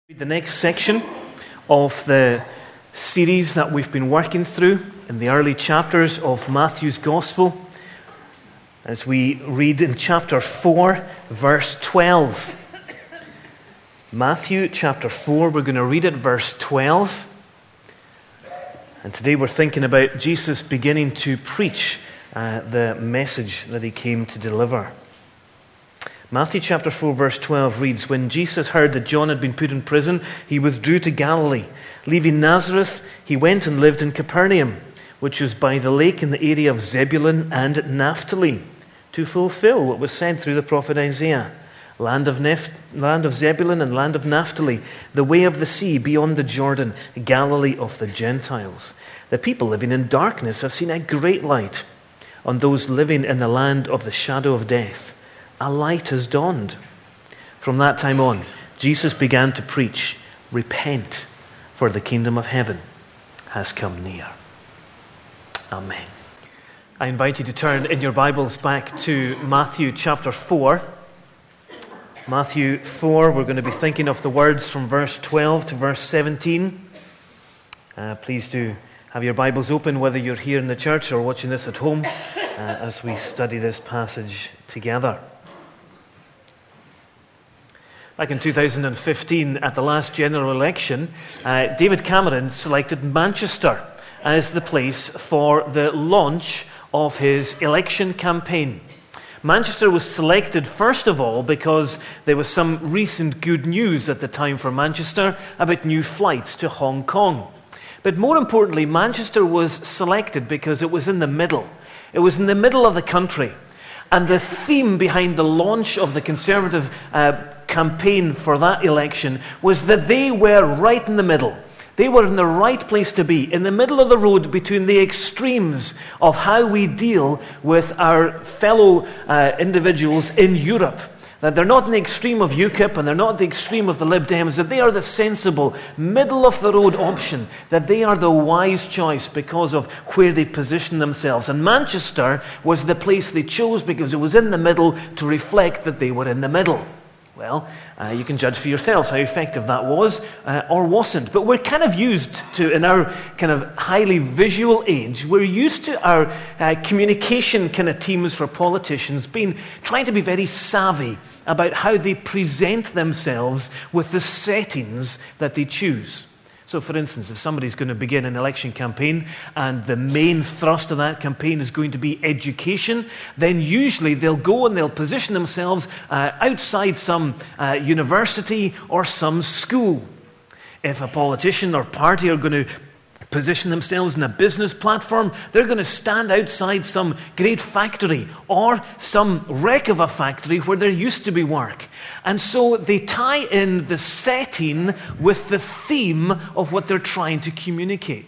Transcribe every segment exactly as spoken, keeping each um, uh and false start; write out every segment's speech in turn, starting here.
The next section of the series that we've been working through in the early chapters of Matthew's Gospel, as we read in chapter four, verse twelve. Matthew chapter four, we're going to read it, verse twelve. And today we're thinking about Jesus beginning to preach uh, the message that he came to deliver. Matthew chapter four, verse twelve reads, "When Jesus heard that John had been put in prison, he withdrew to Galilee. Leaving Nazareth, he went and lived in Capernaum, which was by the lake in the area of Zebulun and Naphtali, to fulfill what was said through the prophet Isaiah. Land of, Nef- land of Zebulun and land of Naphtali, the way of the sea beyond the Jordan, Galilee of the Gentiles. The people living in darkness have seen a great light. On those living in the land of the shadow of death, a light has dawned." From that time on, Jesus began to preach, "Repent, for the kingdom of heaven has come near." Amen. I invite you to turn in your Bibles back to Matthew chapter four. Matthew four, we're going to be thinking of the words from verse twelve to verse seventeen. Uh, please do have your Bibles open, whether you're here in the church or watching this at home, uh, as we study this passage together. Back in two thousand fifteen, at the last general election, uh, David Cameron selected Manchester as the place for the launch of his election campaign. Manchester was selected, first of all, because there was some recent good news at the time for Manchester about new flights to Hong Kong. But more importantly, Manchester was selected because it was in the middle. It was in the middle of the country. And the theme behind the launch of the Conservative uh, campaign for that election was that they were right in the middle. They were in the right place to be, in the middle of the road between the extremes of how we deal with our fellow uh, individuals in Europe. That they're not in the extreme of UKIP and they're not the extreme of the Lib Dems, that they are the sensible, middle-of-the-road option, that they are the wise choice because of where they position themselves. And Manchester was the place they chose because it was in the middle to reflect that they were in the middle. Well, uh, you can judge for yourselves how effective that was uh, or wasn't. But we're kind of used to, in our kind of highly visual age, we're used to our uh, communication kind of teams for politicians being trying to be very savvy about how they present themselves with the settings that they choose. So, for instance, if somebody's going to begin an election campaign and the main thrust of that campaign is going to be education, then usually they'll go and they'll position themselves uh, outside some uh, university or some school. If a politician or party are going to position themselves in a business platform, they're going to stand outside some great factory or some wreck of a factory where there used to be work. And so they tie in the setting with the theme of what they're trying to communicate.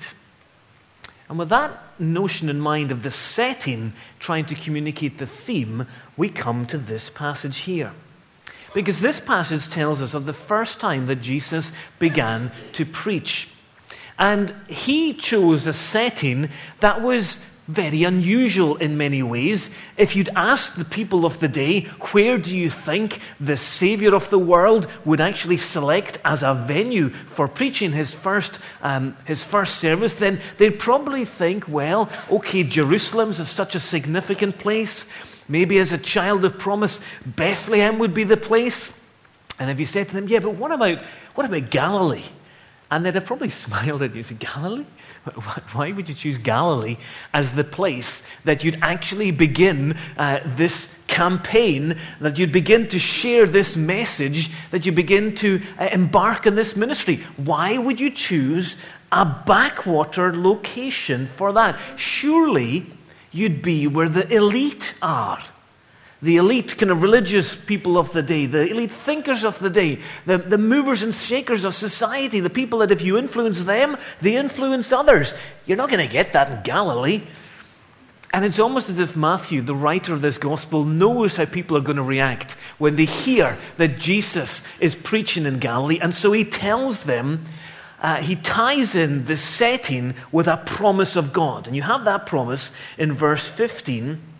And with that notion in mind of the setting trying to communicate the theme, we come to this passage here. Because this passage tells us of the first time that Jesus began to preach. And he chose a setting that was very unusual in many ways. If you'd asked the people of the day, where do you think the Savior of the world would actually select as a venue for preaching his first um, his first service, then they'd probably think, well, okay, Jerusalem's is such a significant place. Maybe as a child of promise, Bethlehem would be the place. And if you said to them, yeah, but what about what about Galilee? And they'd have probably smiled at you and said, Galilee? Why would you choose Galilee as the place that you'd actually begin uh, this campaign, that you'd begin to share this message, that you begin to uh, embark on this ministry? Why would you choose a backwater location for that? Surely you'd be where the elite are. The elite kind of religious people of the day, the elite thinkers of the day, the, the movers and shakers of society, the people that if you influence them, they influence others. You're not going to get that in Galilee. And it's almost as if Matthew, the writer of this gospel, knows how people are going to react when they hear that Jesus is preaching in Galilee. And so he tells them, uh, he ties in the setting with a promise of God. And you have that promise in verse fifteen.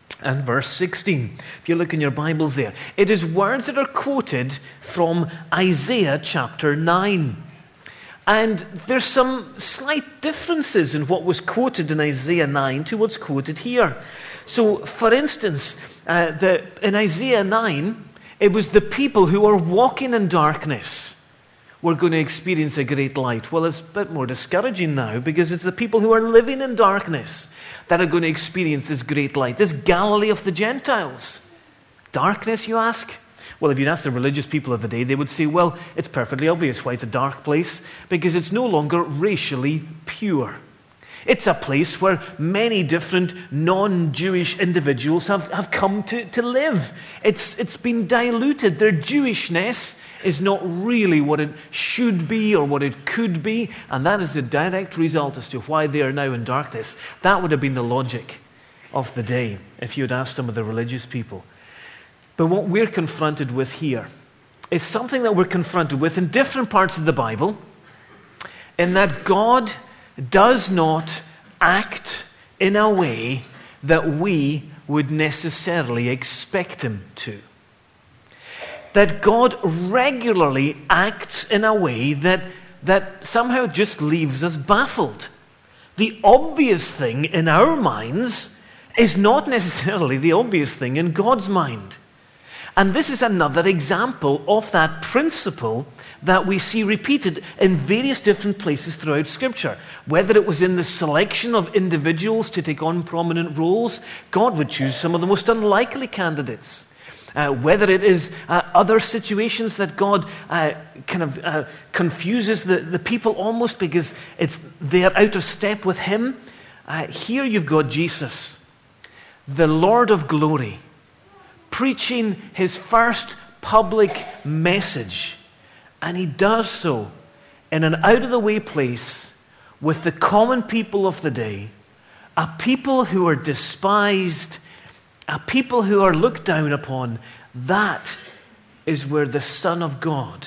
and verse sixteen. If you look in your Bibles there, it is words that are quoted from Isaiah chapter nine. And there's some slight differences in what was quoted in Isaiah nine to what's quoted here. So, for instance, uh, the, in Isaiah nine, it was the people who are walking in darkness were going to experience a great light. Well, it's a bit more discouraging now, because it's the people who are living in darkness that are going to experience this great light, this Galilee of the Gentiles. Darkness, you ask? Well, if you'd ask the religious people of the day, they would say, well, it's perfectly obvious why it's a dark place, because it's no longer racially pure. It's a place where many different non-Jewish individuals have, have come to, to live. It's, it's been diluted. Their Jewishness is not really what it should be or what it could be, and that is the direct result as to why they are now in darkness. That would have been the logic of the day if you had asked some of the religious people. But what we're confronted with here is something that we're confronted with in different parts of the Bible, in that God does not act in a way that we would necessarily expect him to. That God regularly acts in a way that, that somehow just leaves us baffled. The obvious thing in our minds is not necessarily the obvious thing in God's mind. And this is another example of that principle that we see repeated in various different places throughout Scripture. Whether it was in the selection of individuals to take on prominent roles, God would choose some of the most unlikely candidates. Uh, whether it is uh, other situations that God uh, kind of uh, confuses the, the people almost because it's they're out of step with him. Uh, here you've got Jesus, the Lord of glory, preaching his first public message. And he does so in an out-of-the-way place with the common people of the day, a people who are despised, a people who are looked down upon. That is where the Son of God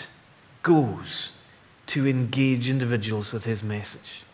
goes to engage individuals with his message.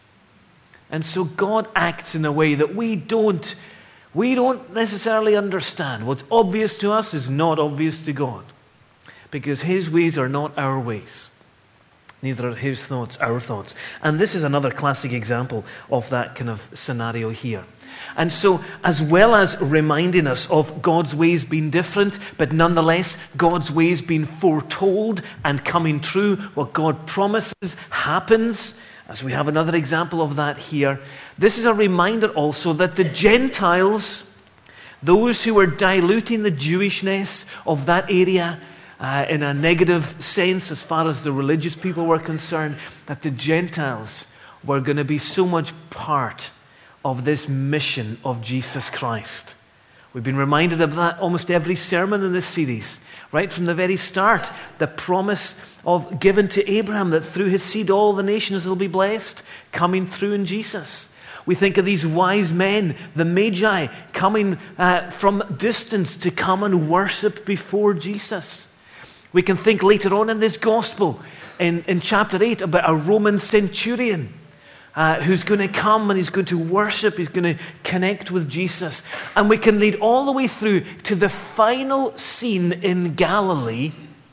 And so God acts in a way that we don't We don't necessarily understand. What's obvious to us is not obvious to God, because his ways are not our ways. Neither are his thoughts our thoughts. And this is another classic example of that kind of scenario here. And so, as well as reminding us of God's ways being different, but nonetheless God's ways being foretold and coming true, what God promises happens, as we have another example of that here. This is a reminder also that the Gentiles, those who are diluting the Jewishness of that area uh, in a negative sense as far as the religious people were concerned, that the Gentiles were going to be so much part of this mission of Jesus Christ. We've been reminded of that almost every sermon in this series. Right from the very start, the promise of given to Abraham that through his seed all the nations will be blessed, coming through in Jesus. We think of these wise men, the Magi, coming uh, from distance to come and worship before Jesus. We can think later on in this gospel, in, in chapter eight, about a Roman centurion Uh, who's going to come and he's going to worship, he's going to connect with Jesus. And we can lead all the way through to the final scene in Galilee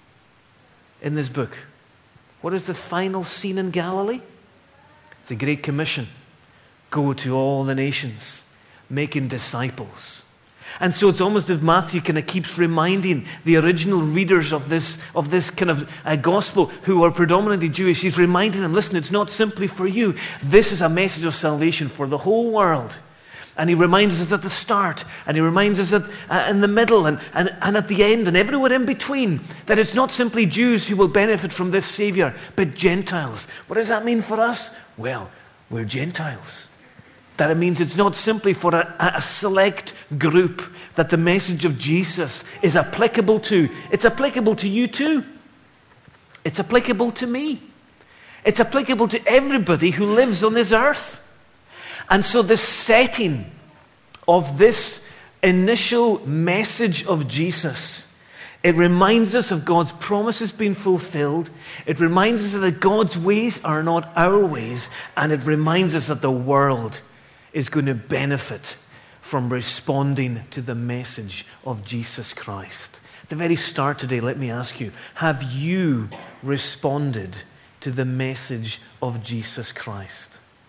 in this book. What is the final scene in Galilee? It's a great commission. Go to all the nations, making disciples. And so it's almost as if Matthew kind of keeps reminding the original readers of this, of this kind of uh, gospel who are predominantly Jewish. He's reminding them, listen, it's not simply for you. This is a message of salvation for the whole world. And he reminds us at the start, and he reminds us at, uh, in the middle, and, and, and at the end, and everywhere in between, that it's not simply Jews who will benefit from this Savior, but Gentiles. What does that mean for us? Well, we're Gentiles. That it means it's not simply for a, a select group that the message of Jesus is applicable to. It's applicable to you too. It's applicable to me. It's applicable to everybody who lives on this earth. And so the setting of this initial message of Jesus, it reminds us of God's promises being fulfilled. It reminds us that God's ways are not our ways. And it reminds us that the world is going to benefit from responding to the message of Jesus Christ? At the very start today, let me ask you, have you responded to the message of Jesus Christ?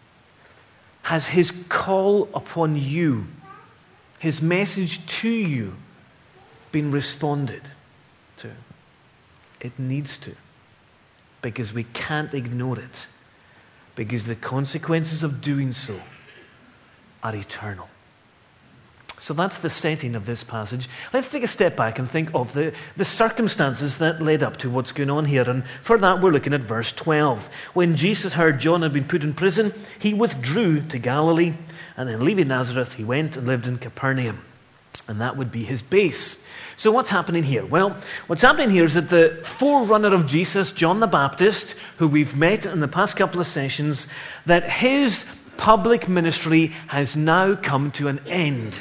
Has his call upon you, his message to you, been responded to? It needs to, because we can't ignore it, because the consequences of doing so are eternal. So that's the setting of this passage. Let's take a step back and think of the, the circumstances that led up to what's going on here. And for that, we're looking at verse twelve. When Jesus heard John had been put in prison, he withdrew to Galilee, and then leaving Nazareth, he went and lived in Capernaum. And that would be his base. So what's happening here? Well, what's happening here is that the forerunner of Jesus, John the Baptist, who we've met in the past couple of sessions, that his public ministry has now come to an end.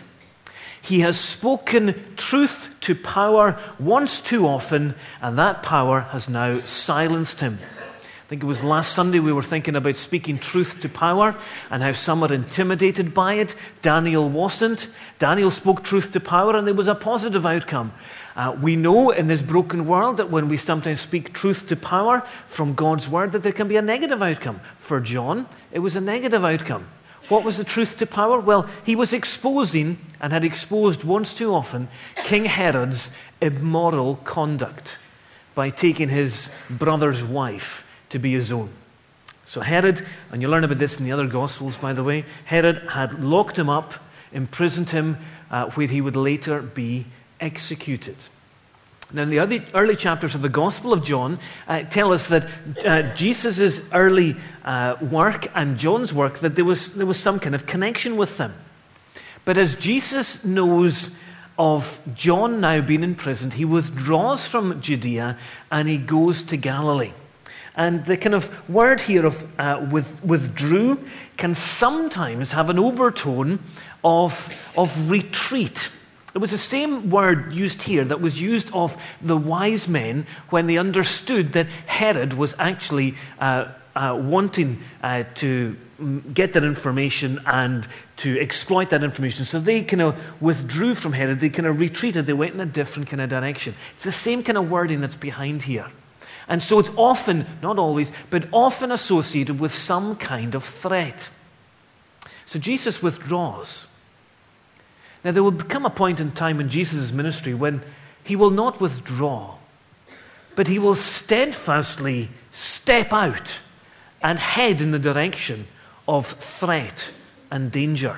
He has spoken truth to power once too often, and that power has now silenced him. I think it was last Sunday we were thinking about speaking truth to power and how some are intimidated by it. Daniel wasn't. Daniel spoke truth to power and there was a positive outcome. Uh, we know in this broken world that when we sometimes speak truth to power from God's word, that there can be a negative outcome. For John, it was a negative outcome. What was the truth to power? Well, he was exposing, and had exposed once too often, King Herod's immoral conduct by taking his brother's wife to be his own. So Herod, and you learn about this in the other Gospels, by the way, Herod had locked him up, imprisoned him, uh, where he would later be executed. Now, in the early, early chapters of the Gospel of John uh, tell us that uh, Jesus' early uh, work and John's work, that there was, there was some kind of connection with them. But as Jesus knows of John now being imprisoned, he withdraws from Judea and he goes to Galilee. And the kind of word here of uh, with, withdrew can sometimes have an overtone of, of retreat. It was the same word used here that was used of the wise men when they understood that Herod was actually uh, uh, wanting uh, to get that information and to exploit that information. So they kind of withdrew from Herod. They kind of retreated. They went in a different kind of direction. It's the same kind of wording that's behind here. And so it's often, not always, but often associated with some kind of threat. So Jesus withdraws. Now, there will become a point in time in Jesus' ministry when he will not withdraw, but he will steadfastly step out and head in the direction of threat and danger.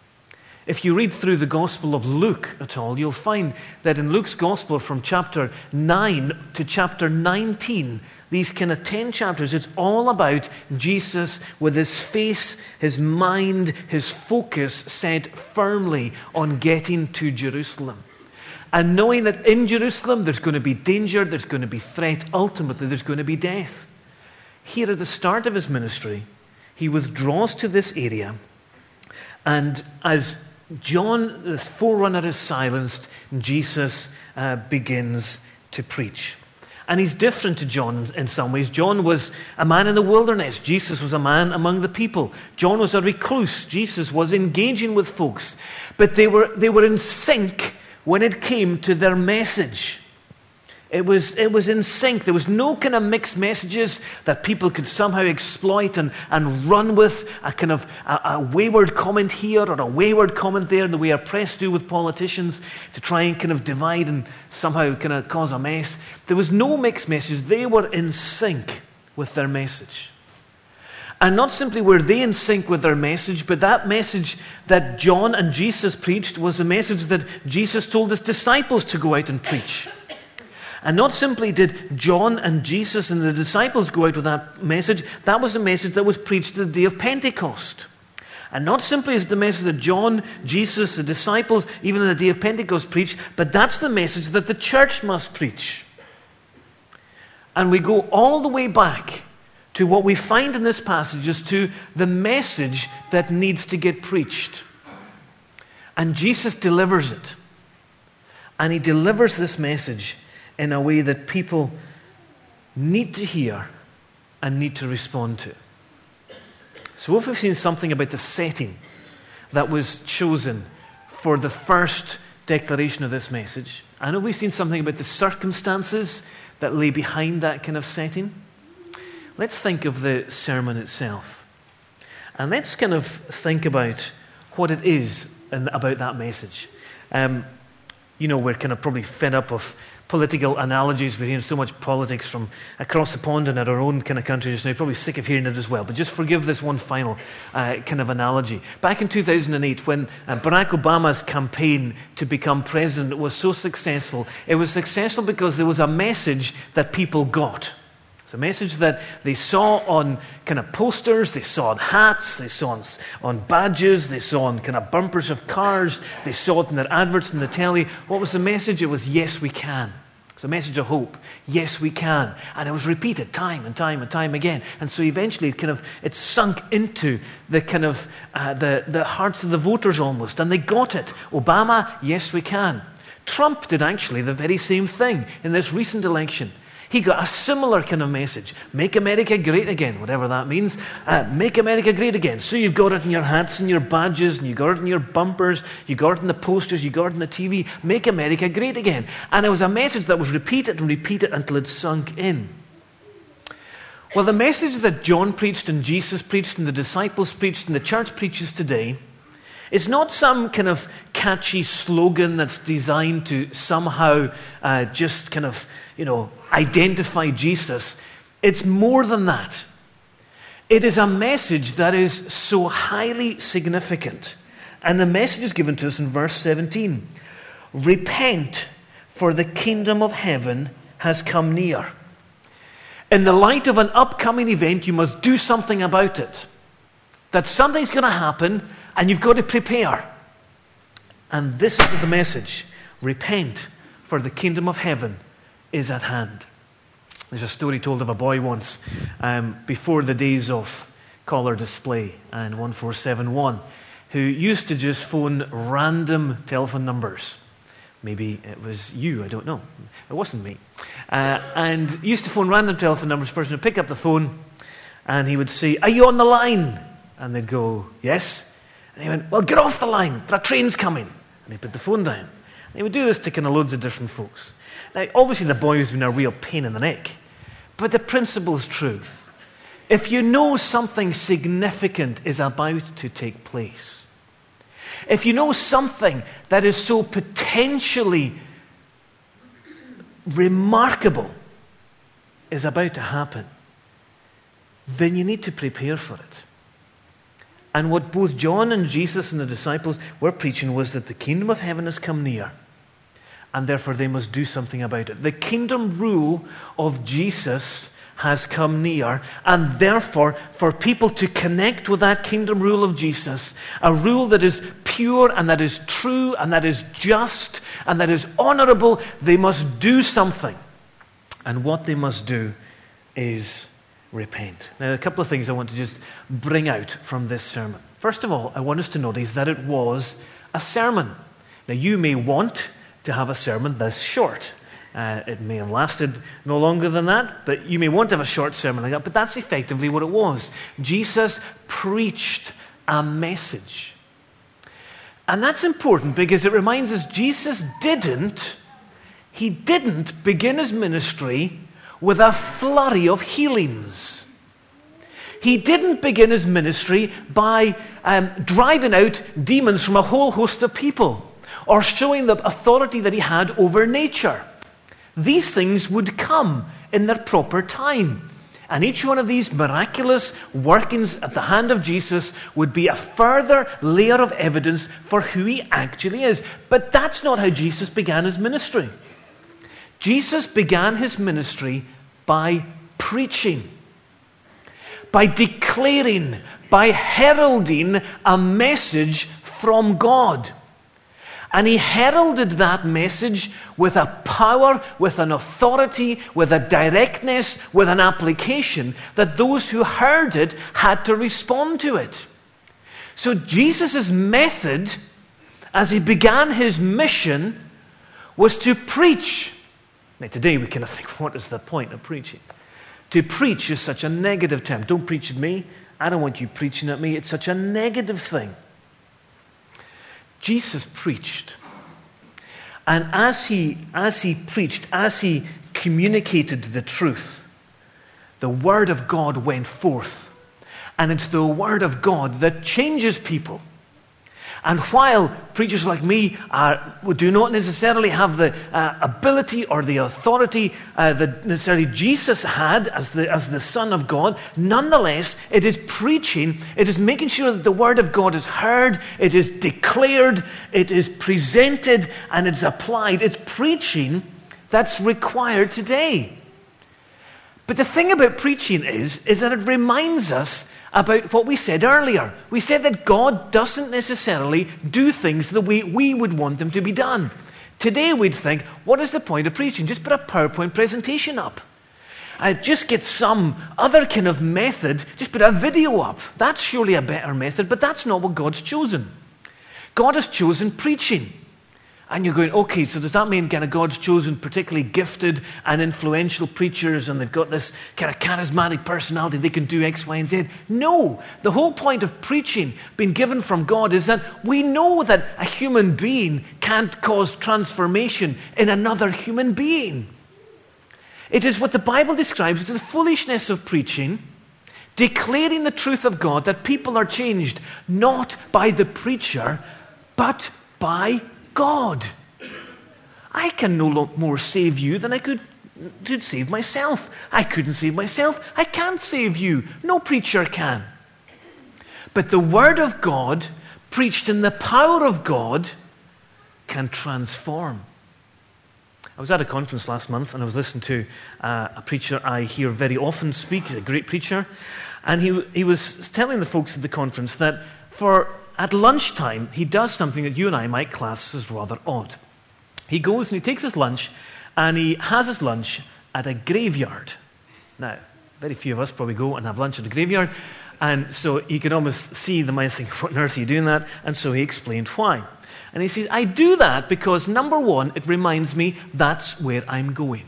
If you read through the Gospel of Luke at all, you'll find that in Luke's Gospel from chapter nine to chapter nineteen, these kind of ten chapters, it's all about Jesus with his face, his mind, his focus set firmly on getting to Jerusalem. And knowing that in Jerusalem there's going to be danger, there's going to be threat, ultimately there's going to be death. Here at the start of his ministry, he withdraws to this area, and as John, the forerunner, is silenced, Jesus uh, begins to preach. And he's different to John in some ways. John was a man in the wilderness. Jesus was a man among the people. John was a recluse. Jesus was engaging with folks. But they were, they were in sync when it came to their message. It was, it was in sync. There was no kind of mixed messages that people could somehow exploit and, and run with, a kind of a, a wayward comment here or a wayward comment there, the way our press do with politicians to try and kind of divide and somehow kind of cause a mess. There was no mixed messages. They were in sync with their message. And not simply were they in sync with their message, but that message that John and Jesus preached was a message that Jesus told his disciples to go out and preach. And not simply did John and Jesus and the disciples go out with that message, that was a message that was preached the day of Pentecost. And not simply is it the message that John, Jesus, the disciples, even on the day of Pentecost preached, but that's the message that the church must preach. And we go all the way back to what we find in this passage as to the message that needs to get preached. And Jesus delivers it. And he delivers this message in a way that people need to hear and need to respond to. So if we've seen something about the setting that was chosen for the first declaration of this message. I know we've seen something about the circumstances that lay behind that kind of setting. Let's think of the sermon itself. And let's kind of think about what it is and about that message. Um, you know, we're kind of probably fed up of political analogies. We're hearing so much politics from across the pond and at our own kind of country just now. Probably sick of hearing it as well. But just forgive this one final uh, kind of analogy. Back in two thousand eight, when uh, Barack Obama's campaign to become president was so successful, it was successful because there was a message that people got. It's a message that they saw on kind of posters, they saw on hats, they saw on, on badges, they saw on kind of bumpers of cars, they saw it in their adverts in the telly. What was the message? It was, yes, we can. It's a message of hope. Yes, we can. And it was repeated time and time and time again. And so eventually it kind of, it sunk into the kind of, uh, the, the hearts of the voters almost. And they got it. Obama, yes, we can. Trump did actually the very same thing in this recent election. He got a similar kind of message. Make America great again, whatever that means. Uh, make America great again. So you've got it in your hats and your badges, and you got it in your bumpers, you got it in the posters, you got it in the T V. Make America great again. And it was a message that was repeated and repeated until it sunk in. Well, the message that John preached and Jesus preached and the disciples preached and the church preaches today is not some kind of catchy slogan that's designed to somehow uh, just kind of, you know, identify Jesus. It's more than that. It is a message that is so highly significant. And the message is given to us in verse seventeen. Repent, for the kingdom of heaven has come near. In the light of an upcoming event, you must do something about it. That something's going to happen, and you've got to prepare. And this is the message. Repent, for the kingdom of heaven is at hand. There's a story told of a boy once, um, before the days of caller display and one four seven one, who used to just phone random telephone numbers. Maybe it was you, I don't know. It wasn't me. Uh, and used to phone random telephone numbers. The person would pick up the phone and he would say, "Are you on the line?" And they'd go, "Yes." And he went, "Well, get off the line, for a train's coming." And he put the phone down. And he would do this to kind of loads of different folks. Now, obviously the boy has been a real pain in the neck. But the principle is true. If you know something significant is about to take place, if you know something that is so potentially remarkable is about to happen, then you need to prepare for it. And what both John and Jesus and the disciples were preaching was that the kingdom of heaven has come near, and therefore they must do something about it. The kingdom rule of Jesus has come near, and therefore for people to connect with that kingdom rule of Jesus, a rule that is pure and that is true and that is just and that is honorable, they must do something. And what they must do is repent. Now, a couple of things I want to just bring out from this sermon. First of all, I want us to notice that it was a sermon. Now, you may want to have a sermon this short. Uh, it may have lasted no longer than that, but you may want to have a short sermon like that, but that's effectively what it was. Jesus preached a message. And that's important because it reminds us Jesus didn't, he didn't begin his ministry with a flurry of healings. He didn't begin his ministry by um, driving out demons from a whole host of people or showing the authority that he had over nature. These things would come in their proper time. And each one of these miraculous workings at the hand of Jesus would be a further layer of evidence for who he actually is. But that's not how Jesus began his ministry. Jesus began his ministry by preaching, by declaring, by heralding a message from God. And he heralded that message with a power, with an authority, with a directness, with an application that those who heard it had to respond to it. So Jesus' method, as he began his mission, was to preach. Now today we kind of think, what is the point of preaching? To preach is such a negative term. Don't preach at me. I don't want you preaching at me. It's such a negative thing. Jesus preached. And as he, as he preached, as he communicated the truth, the Word of God went forth. And it's the Word of God that changes people. And while preachers like me uh, do not necessarily have the uh, ability or the authority uh, that necessarily Jesus had as the, as the Son of God, nonetheless, it is preaching, it is making sure that the Word of God is heard, it is declared, it is presented, and it's applied. It's preaching that's required today. But the thing about preaching is, is that it reminds us about what we said earlier. We said that God doesn't necessarily do things the way we would want them to be done. Today we'd think, what is the point of preaching? Just put a PowerPoint presentation up. Uh, just get some other kind of method. Just put a video up. That's surely a better method, but that's not what God's chosen. God has chosen preaching. And you're going, okay, so does that mean kind of God's chosen particularly gifted and influential preachers and they've got this kind of charismatic personality, they can do X, Y, and Z? No. The whole point of preaching being given from God is that we know that a human being can't cause transformation in another human being. It is what the Bible describes as the foolishness of preaching, declaring the truth of God, that people are changed not by the preacher, but by God. I can no more save you than I could, could save myself. I couldn't save myself. I can't save you. No preacher can. But the Word of God, preached in the power of God, can transform. I was at a conference last month and I was listening to uh, a preacher I hear very often speak. He's a great preacher. And he, he was telling the folks at the conference that for at lunchtime, he does something that you and I might class as rather odd. He goes and he takes his lunch, and he has his lunch at a graveyard. Now, very few of us probably go and have lunch at a graveyard, and so you can almost see the mind thinking, what on earth are you doing that? And so he explained why. And he says, I do that because, number one, it reminds me that's where I'm going.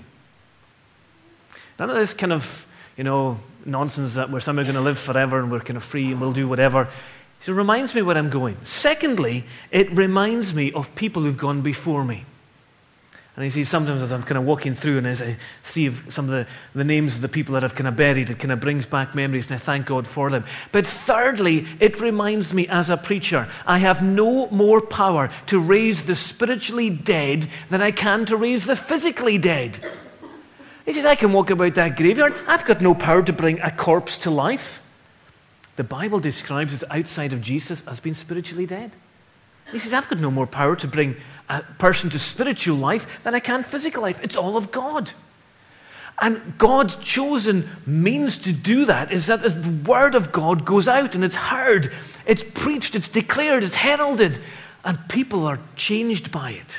None of this kind of, you know, nonsense that we're somehow going to live forever and we're kind of free and we'll do whatever. So it reminds me where I'm going. Secondly, it reminds me of people who've gone before me. And you see, sometimes as I'm kind of walking through and as I see some of the, the names of the people that I've kind of buried, it kind of brings back memories and I thank God for them. But thirdly, it reminds me as a preacher, I have no more power to raise the spiritually dead than I can to raise the physically dead. He says, I can walk about that graveyard. I've got no power to bring a corpse to life. The Bible describes us outside of Jesus as being spiritually dead. He says, I've got no more power to bring a person to spiritual life than I can physical life. It's all of God. And God's chosen means to do that is that as the Word of God goes out and it's heard, it's preached, it's declared, it's heralded, and people are changed by it.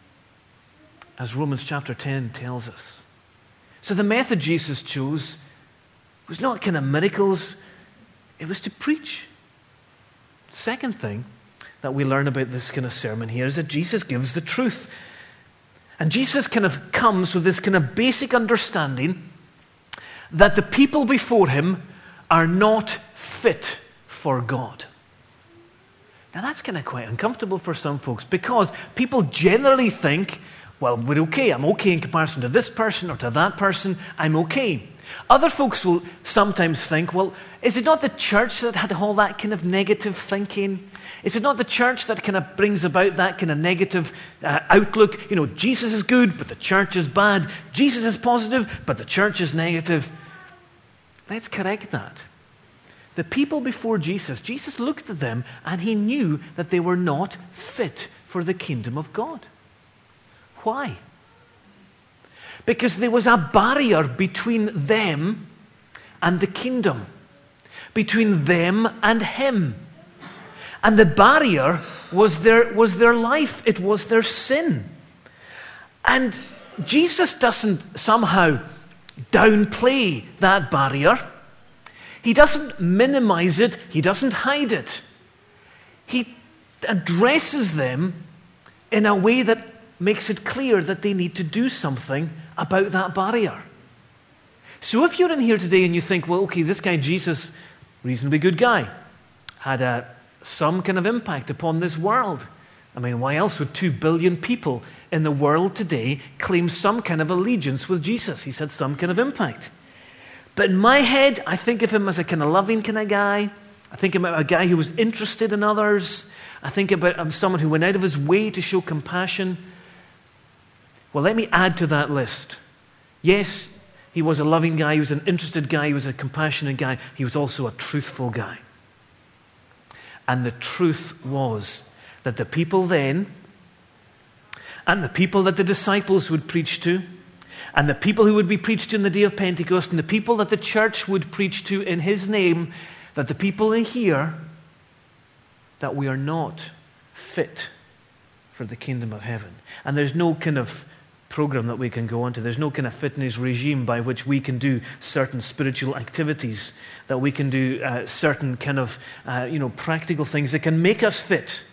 As Romans chapter ten tells us. So the method Jesus chose was not kind of miracles. It was to preach. Second thing that we learn about this kind of sermon here is that Jesus gives the truth. And Jesus kind of comes with this kind of basic understanding that the people before him are not fit for God. Now that's kind of quite uncomfortable for some folks because people generally think, well, we're okay. I'm okay in comparison to this person or to that person. I'm okay. Other folks will sometimes think, well, is it not the church that had all that kind of negative thinking? Is it not the church that kind of brings about that kind of negative uh, outlook? You know, Jesus is good, but the church is bad. Jesus is positive, but the church is negative. Let's correct that. The people before Jesus, Jesus looked at them and he knew that they were not fit for the kingdom of God. Why? Because there was a barrier between them and the kingdom, between them and him. And the barrier was their, was their life. It was their sin. And Jesus doesn't somehow downplay that barrier. He doesn't minimize it. He doesn't hide it. He addresses them in a way that makes it clear that they need to do something about that barrier. So if you're in here today and you think, well, okay, this guy Jesus, reasonably good guy, had a, some kind of impact upon this world. I mean, why else would two billion people in the world today claim some kind of allegiance with Jesus? He's had some kind of impact. But in my head, I think of him as a kind of loving kind of guy. I think about a guy who was interested in others. I think about um, someone who went out of his way to show compassion. Well, let me add to that list. Yes, he was a loving guy. He was an interested guy. He was a compassionate guy. He was also a truthful guy. And the truth was that the people then, and the people that the disciples would preach to, and the people who would be preached to in the day of Pentecost, and the people that the church would preach to in his name, that the people in here, that we are not fit for the kingdom of heaven. And there's no kind of program that we can go onto. There's no kind of fitness regime by which we can do certain spiritual activities, that we can do uh, certain kind of, uh, you know, practical things that can make us fit.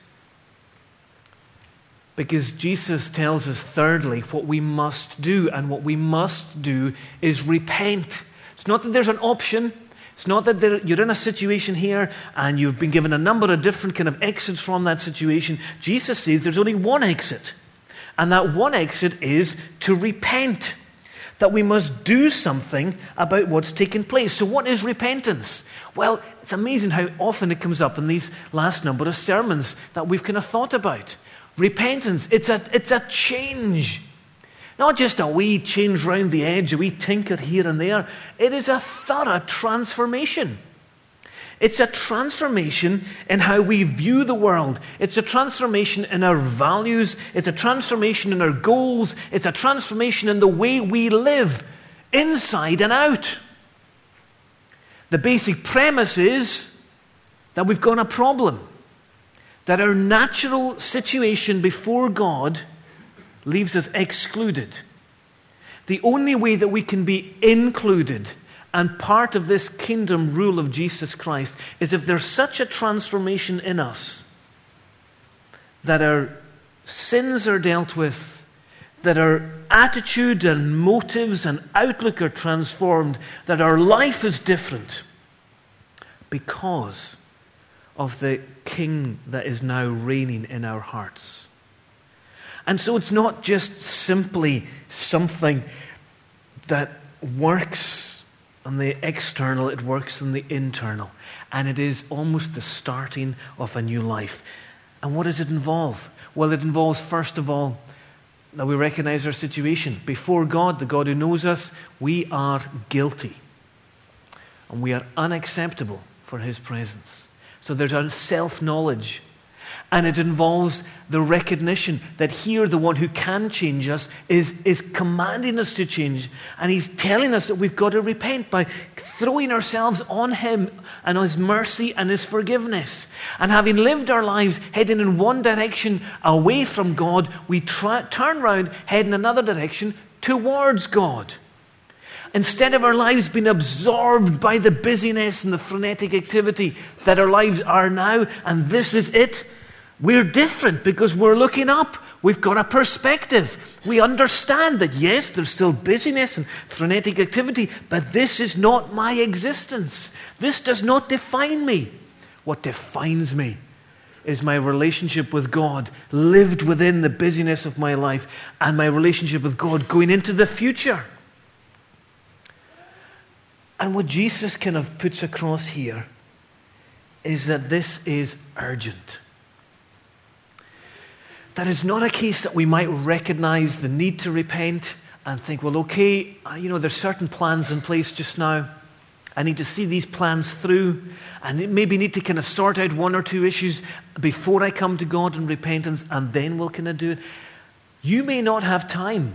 Because Jesus tells us, thirdly, what we must do, and what we must do is repent. It's not that there's an option. It's not that there, you're in a situation here and you've been given a number of different kind of exits from that situation. Jesus says there's only one exit. And that one exit is to repent. That we must do something about what's taken place. So what is repentance? Well, it's amazing how often it comes up in these last number of sermons that we've kind of thought about. Repentance, it's a, it's a change. Not just a wee change round the edge, a wee tinker here and there. It is a thorough transformation. It's a transformation in how we view the world. It's a transformation in our values. It's a transformation in our goals. It's a transformation in the way we live, inside and out. The basic premise is that we've got a problem. That our natural situation before God leaves us excluded. The only way that we can be included and part of this kingdom rule of Jesus Christ is if there's such a transformation in us that our sins are dealt with, that our attitude and motives and outlook are transformed, that our life is different because of the King that is now reigning in our hearts. And so it's not just simply something that works on the external, it works on the internal. And it is almost the starting of a new life. And what does it involve? Well, it involves, first of all, that we recognize our situation. Before God, the God who knows us, we are guilty. And we are unacceptable for His presence. So there's a self-knowledge. And it involves the recognition that here the one who can change us is, is commanding us to change. And He's telling us that we've got to repent by throwing ourselves on Him and on His mercy and His forgiveness. And having lived our lives heading in one direction away from God, we try, turn round, head in another direction towards God. Instead of our lives being absorbed by the busyness and the frenetic activity that our lives are now, and this is it, we're different because we're looking up. We've got a perspective. We understand that, yes, there's still busyness and frenetic activity, but this is not my existence. This does not define me. What defines me is my relationship with God, lived within the busyness of my life, and my relationship with God going into the future. And what Jesus kind of puts across here is that this is urgent. That it's not a case that we might recognize the need to repent and think, well, okay, you know, there's certain plans in place just now. I need to see these plans through, and maybe need to kind of sort out one or two issues before I come to God in repentance, and then we'll kind of do it. You may not have time.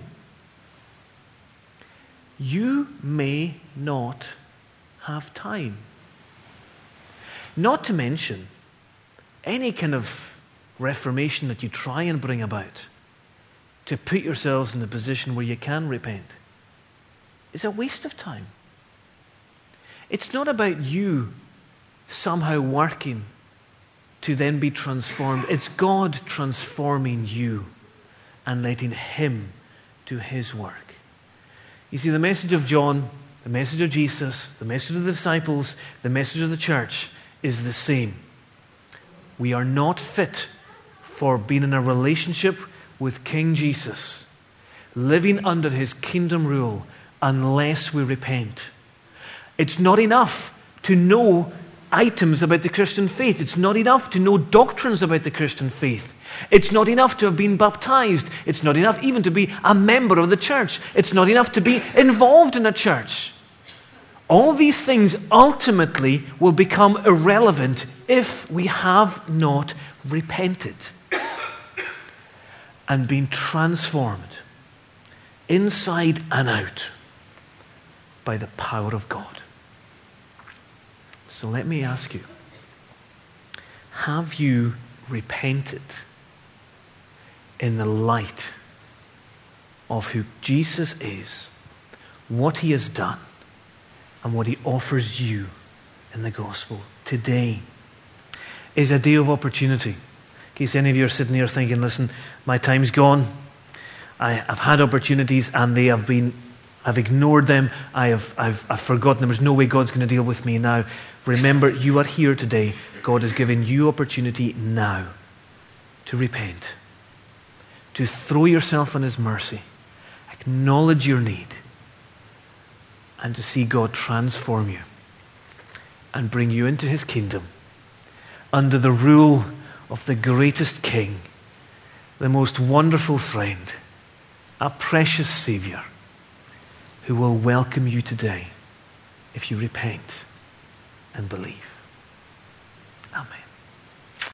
You may not have time. Not to mention any kind of reformation that you try and bring about to put yourselves in the position where you can repent is a waste of time. It's not about you somehow working to then be transformed. It's God transforming you and letting Him do His work. You see, the message of John, the message of Jesus, the message of the disciples, the message of the church is the same. We are not fit for being in a relationship with King Jesus, living under his kingdom rule, unless we repent. It's not enough to know items about the Christian faith. It's not enough to know doctrines about the Christian faith. It's not enough to have been baptized. It's not enough even to be a member of the church. It's not enough to be involved in a church. All these things ultimately will become irrelevant if we have not repented and been transformed inside and out by the power of God. So let me ask you, have you repented in the light of who Jesus is, what he has done, and what he offers you in the gospel? Today is a day of opportunity. In case any of you are sitting here thinking, listen, my time's gone. I, I've had opportunities and they have been, I've ignored them. I have, I've, I've forgotten them. There's no way God's going to deal with me now. Remember, you are here today. God has given you opportunity now to repent, to throw yourself on his mercy, acknowledge your need, and to see God transform you and bring you into his kingdom under the rule of the greatest King, the most wonderful friend, a precious Savior who will welcome you today if you repent and believe. Amen.